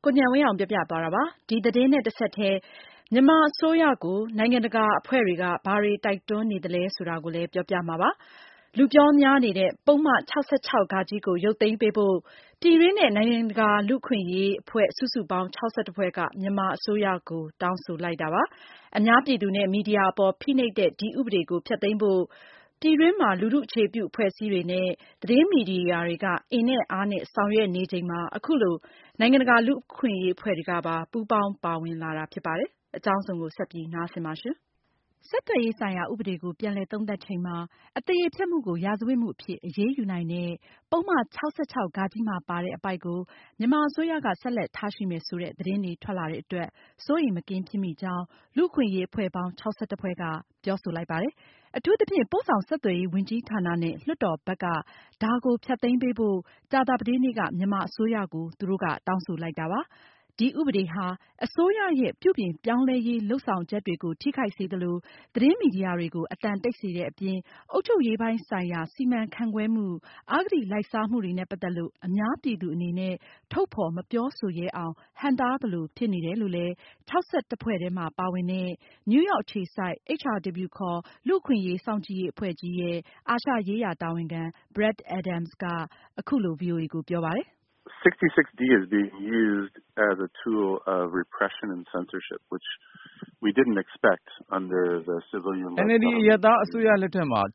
ကိုဉာဏ်ဝင်းအောင်ပြောပြသွားတာပါ။ဒီသတင်းနဲ့တစ်ဆက်တည်းမြန်မာအစိုးရကိုနိုင်ငံတကာအဖွဲ့တွေကဘာတွေတိုက်တွန်းနေသလဲဆိုတာကိုလည်းပြောပြမှာပါ။လူပြောများနေတဲ့ပုံမှန်66 ကိုရုပ်သိမ်းပေးဖို့ပြည်တွင်းနဲ့နိုင်ငံတကာလူ့အခွင့်အရေးအဖွဲ့စုစုပေါင်း61ဖွဲ့ကမြန်မာအစိုးရကိုတောင်းဆိုလိုက်တာပါ။အများပြည်သူနဲ့မီဒီယာအပေါ်ဖိနှိပ်တဲ့ဒီဥပဒေကိုဖျက်သိမ်းဖို့ပြည်တွင်းမှာလူထုအခြေပြုအဖွဲ့အစည်းတွေနဲ့သတင်းမီဒီယာတွေကအင်နဲ့အားနဲ့ဆောင်ရွက်နေချိန်မှာအခုလိုနိုင်ငံတကာလူ့အခွင့်အရေးအဖွဲ့တွေကပါပူးပေါင်းပါဝင်လာတာဖြစ်ပါတယ်။အကြောင်းစုံကိုဆက်ပြီးနားဆင်ပါရှင်။ဆက်သွယ်ရေးဆိုင်ရာဥပဒေကိုပြန်လည်သုံးသပ်ချိန်မှာအသရေဖျက်မှုကိုရာဇဝတ်မှုအဖြစ်အရေးယူနိုင်တဲ့ပုံမှန်66 မှာပါတဲ့အပိုဒ်ကိုမြန်မာအစိုးရကဆက်လက်ထားရှိမယ်ဆိုတဲ့သတင်းတွေထွက်လာတဲ့အတွက်စိုးရိမ်မကင်းဖြစ်မိကြောင်းလူ့အခွင့်အရေးအဖွဲ့ပေါင်း61ဖွဲ့ကပြောဆိုလိုက်ပါတယ်။အထူးသဖြင့်ပို့ဆောင်ဆက်သွယ်ရေးဝန်ကြီးဌာနနဲ့လွှတ်တော်ဘက်ကဒါကိုဖျက်သိမ်းပေးဖို့ကြာသပတေးနေ့ကမြန်မာအစိုးရကိုသူတို့ကတောင်းဆိုလိုက်တာပါ။ဒီဥပဒေဟာအစိုးရရဲ့ပြုပြင်ပြောင်းလဲရေးလုပ်ဆောင်ချက်တွေကိုထိခိုက်စေသလိုသတင်းမီဒီယာတွေကိုအသံတိတ်စေတဲ့အပြင်အုပ်ချုပ်ရေးပိုင်းဆိုင်ရာစီမံခန့်ခွဲမှုအဂတိလိုက်စားမှုတွေနဲ့ပတ်သက်လို့အများပြည်သူအနေနဲ့ထုတ်ဖော်မပြောဆိုရဲအောင်ဟန့်တားသလိုဖြစ်နေတယ်လို့လည်း61ဖွဲ့ထဲမှာပါဝင်တဲ့နယူးယောက်အခြေစိုက် HRW ခေါ်လူ့အခွင့်အရေးစောင့်ကြည့်ရေးအဖွဲ့ကြီးရဲ့အာရှရေးရာတာဝန်ခံ Brad Adams ကအခုလို VOA ကိုပြောပါတယ်။ 66D is being used as a tool of repression and censorship, which we didn't expect under the civilian NLD အရပ်သားအစိုးရလက်ထက်မှာ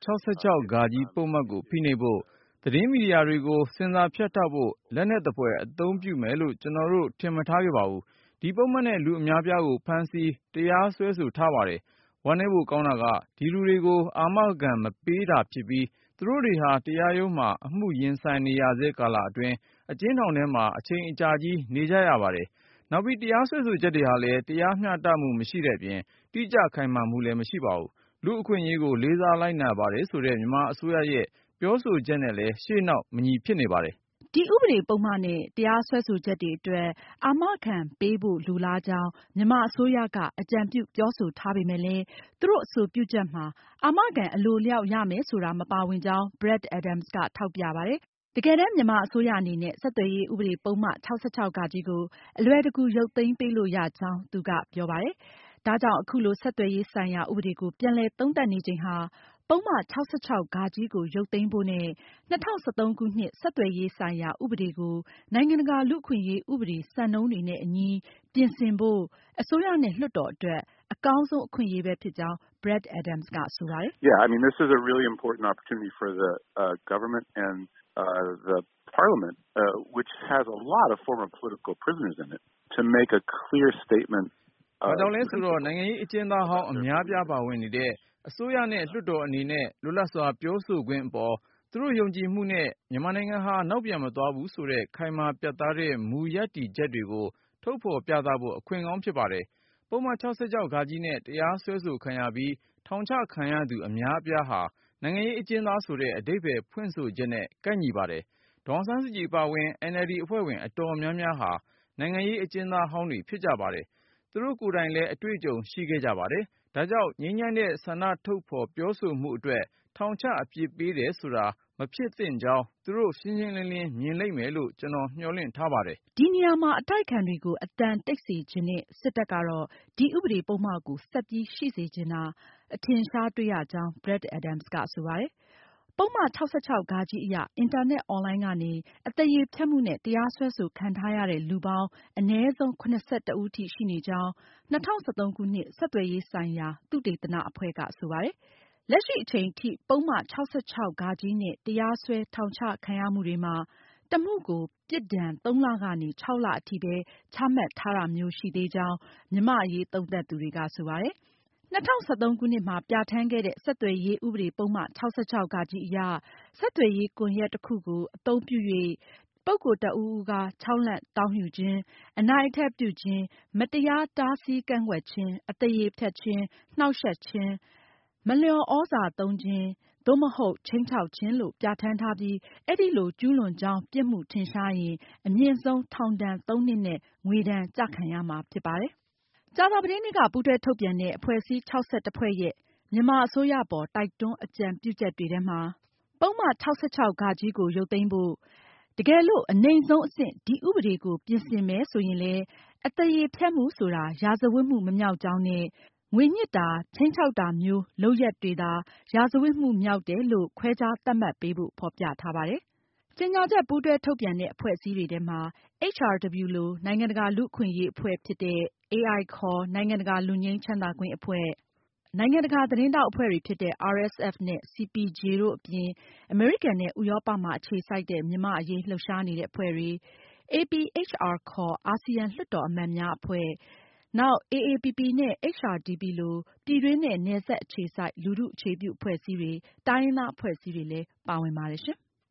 66 ပုံမှန်ကိုဖိနှိပ်ဖို့သတင်းမီဒီယာတွေကိုစင်ဆာဖြတ်တောက်ဖို့လက်နက်သဖွယ်အသုံးပြုမယ်လို့ကျွန်တော်တို့ထင်မထားခဲ့ပါဘူး။ဒီပုံမှန်နဲ့လူအများပြားကိုဖမ်းဆီးတရားစွဲဆိုထားပါတယ်။ဝမ်းနည်းဖို့ကောင်းတာကဒီလူတွေကိုအာမခံမပေးတာဖြစ်ပြီးသူတို့တွေဟာတရားရုံးမှာအမှုရင်ဆိုင်နေရဆဲကာလအတွင်းအကျဉ်းထောင်ထဲမှာအချိန်အကြာကြီးနေကြရပါတယ်။နောက်ပြီးတရားစွဲဆိုချက်တွေဟာလည်းတရားမျှတမှုမရှိတဲ့အပြင်တိကျခိုင်မာမှုလည်းမရှိပါဘူး။လူ့အခွင့်အရေးကိုလေးစားလိုက်နာပါတယ်ဆိုတဲ့မြန်မာအစိုးရရဲ့ပြောဆိုချက်နဲ့လည်းရှေ့နောက်မညီဖြစ်နေပါတယ်။ဒီဥပဒေပုဒ်မနဲ့တရားစွဲဆိုချက်တွေအတွက်အာမခံပေးဖို့လိုလားကြောင်းမြန်မာအစိုးရကအကြံပြုပြောဆိုထားပေမဲ့လည်းသူတို့အဆိုပြုချက်မှာအာမခံအလိုအလျောက်ရမယ်ဆိုတာမပါဝင်ကြောင်း Brad Adams ကထောက်ပြပါတယ်။တကယ်တမ်းမြန်မာအစိုးရအနေနဲ့ဆက်သွယ်ရေးဥပဒေပုဒ်မ66 ကိုအလွယ်တကူရုပ်သိမ်းပေးလို့ရကြောင်းသူကပြောပါတယ်။ဒါကြောင့်အခုလိုဆက်သွယ်ရေးဆိုင်ရာဥပဒေကိုပြန်လည်သုံးသပ်နေချိန်ဟာပုံမှန်66 ကိုရုပ်သိမ်းဖို့နဲ့2013ခုနှစ်ဆက်သွယ်ရေးဆိုင်ရာဥပဒေကိုနိုင်ငံတကာလူ့အခွင့်အရေးဥပဒေစံနှုန်းတွေနဲ့အညီပြင်ဆင်ဖို့အစိုးရနဲ့လွှတ်တော်အတွက်အကောင်းဆုံးအခွင့်အရေးပဲဖြစ်ကြောင်း Brad Adams ကဆိုပါတယ်။ Yeah, I mean this is a really important opportunity for the government and the parliament, which has a lot of former political prisoners in it, to make a clear statement. ဘာကြောင့်လဲဆိုတော့နိုင်ငံရေးအကျဉ်းသားဟောင်းအများပြားပါဝင်နေတဲ့အစိုးရနဲ့လွှတ်တော်အနေနဲ့လွတ်လပ်စွာပြောဆိုခွင့်အပေါ်သူတို့ယုံကြည်မှုနဲ့မြန်မာနိုင်ငံဟာနောက်ပြန်မသွားဘူးဆိုတဲ့ခိုင်မာပြတ်သားတဲ့မူရပ်တည်ချက်တွေကိုထုတ်ဖော်ပြသဖို့အခွင့်ကောင်းဖြစ်ပါတယ်။ပုံမှန်66 နဲ့တရားစွဲဆိုခံရပြီးထောင်ချခံရသူအများအပြားဟာနိုင်ငံရေးအကျဉ်းသားဆိုတဲ့အဓိပ္ပာယ်ဖွင့်ဆိုချက်နဲ့ကိုက်ညီပါတယ်။ဒေါ်အောင်ဆန်းစုကြည်ပါဝင် NLD အဖွဲ့ဝင်အတော်များများဟာနိုင်ငံရေးအကျဉ်းသားဟောင်းတွေဖြစ်ကြပါတယ်။သူတို့ကိုယ်တိုင်လည်းအတွေ့အကြုံရှိခဲ့ကြပါတယ်။ဒါကြောင့်ငြိမ်းချမ်းတဲ့ဆန္ဒထုတ်ဖော်ပြောဆိုမှုအတွက်ထောင်ချအပြစ်ပေးတယ်ဆိုတာမဖြစ်သင့်ကြောင်းသူတို့ရှင်းရှင်းလင်းလင်းမြင်လိမ့်မယ်လို့ကျွန်တော်မျှော်လင့်ထားပါတယ်။ဒီနေရာမှာအတိုက်အခံတွေကိုအသံတိတ်စေချင်တဲ့စစ်တပ်ကတော့ဒီဥပဒေပုဒ်မကိုဆက်ပြီးရှိစေချင်တာအထင်ရှားတွေ့ရကြောင်း Brad Adams ကဆိုပါတယ်။ပုဒ်မ66 အရအင်တာနက်အွန်လိုင်းကနေအသရေဖျက်မှုနဲ့တရားစွဲဆိုခံထားရတဲ့လူပေါင်းအနည်းဆုံး71ဦးထိရှိနေကြောင်း2013ခုနှစ်ဆက်သွယ်ရေးဆိုင်ရာသုတေသနအဖွဲ့ကဆိုပါတယ်။လက်ရှိအချိန်ထိပုဒ်မ66 နဲ့တရားစွဲထောင်ချခံရမှုတွေမှာတစ်မှုကိုပြစ်ဒဏ် 3 လကနေ 6 လအထိပဲချမှတ်ထားတာမျိုးရှိသေးကြောင်းမြန်မာ့အရေးသုံးသပ်သူတွေကဆိုပါတယ်။ 2013ခုနှစ်မှာပြဌာန်းခဲ့တဲ့ဆက်သွယ်ရေးဥပဒေပုဒ်မ66 အရဆက်သွယ်ရေးကွန်ရက်တစ်ခုကိုအသုံးပြု၍ပုဂ္ဂိုလ်တစ်ဦးဦးကခြောက်လှန့်တောင်းယူခြင်း၊အနိုင်အထက်ပြုခြင်း၊မတရားတားဆီးကန့်ကွက်ခြင်း၊အသရေဖျက်ခြင်း၊နှောင့်ယှက်ခြင်း၊မလျော်ဩဇာသုံးခြင်းသို့မဟုတ်ခြိမ်းခြောက်ခြင်းလို့ပြဌာန်းထားပြီးအဲဒီလိုကျူးလွန်ကြောင်းပြစ်မှုထင်ရှားရင်အမြင့်ဆုံးထောင်ဒဏ် 3 နှစ်နဲ့ငွေဒဏ်ကျခံရမှာဖြစ်ပါတယ်။ကြာသပတေးနေ့ကပူးတွဲထုတ်ပြန်တဲ့အဖွဲ့အစည်း61ဖွဲ့ရဲ့မြန်မာအစိုးရအပေါ်တိုက်တွန်းအကြံပြုချက်တွေထဲမှာပုဒ်မ66 ကိုရုပ်သိမ်းဖို့တကယ်လို့အနိမ့်ဆုံးအဆင့်ဒီဥပဒေကိုပြင်ဆင်မယ်ဆိုရင်လည်းအသရေဖျက်မှုဆိုတာရာဇဝတ်မှုမမြောက်ကြောင်းနဲ့ငွေညှစ်တာ၊ခြိမ်းခြောက်တာမျိုးလုပ်ရပ်တွေသာရာဇဝတ်မှုမြောက်တယ်လို့ခွဲခြားသတ်မှတ်ပေးဖို့ဖော်ပြထားပါတယ်။ကြေညာချက်ပူးတွဲထုတ်ပြန်တဲ့အဖွဲ့အစည်းတွေထဲမှာ HRW လိုနိုင်ငံတကာလူ့အခွင့်အရေးအဖွဲ့ဖြစ်တဲ့ AI ခေါ်နိုင်ငံတကာလွတ်ငြိမ်းချမ်းသာခွင့်အဖွဲ့၊ နိုင်ငံတကာသတင်းထောက်အဖွဲ့တွေဖြစ်တဲ့ RSF နဲ့ CPJ တို့အပြင် အမေရိကန်နဲ့ဥရောပမှာအခြေစိုက်တဲ့မြန်မာ့အရေးလှုပ်ရှားနေတဲ့အဖွဲ့တွေ၊ APHR ခေါ်အာဆီယံလွှတ်တော်အမတ်များအဖွဲ့၊ နောက် AAPP နဲ့ HRDP လိုပြည်တွင်းနဲ့နယ်စပ်အခြေစိုက်လူထုအခြေပြုအဖွဲ့အစည်းတွေ၊တိုင်းရင်းသားအဖွဲ့အစည်းတွေလည်းပါဝင်ပါတယ်ရှင်။